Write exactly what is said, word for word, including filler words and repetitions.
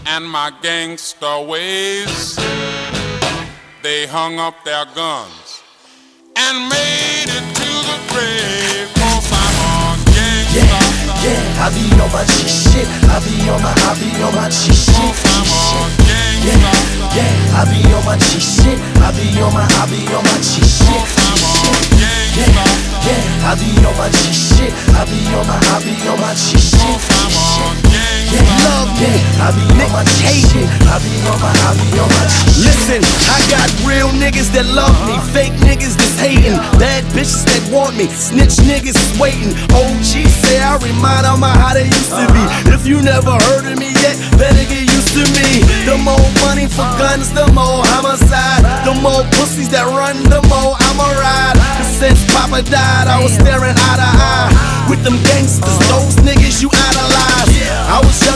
and my gangster ways. They hung up their guns and made it to the grave, 'cause I'm a gangster. Yeah, yeah, I be on my G shit. I be on my, I be on my G shit. I'm a gangster. Yeah, yeah, I be on my G shit. I be on my, I be on my G shit. I'm a Yeah, gangster. yeah, I be on my G shit. I be on my, I be on my G shit. I'm a Yeah, gangster. love me. I be on my G shit. I be on my, I be on my G shit. Listen, I got real niggas that love me, fake niggas that's hating, bad bitches that want me, snitch niggas is waiting. O G say I remind them of how they used to be. If you never heard of me yet, better get used to me. The more money for guns, the more homicide. The more pussies that run, the more I'ma ride. 'Cause since Papa died, I was staring eye to eye with them gangsters, those niggas you idolize. I was young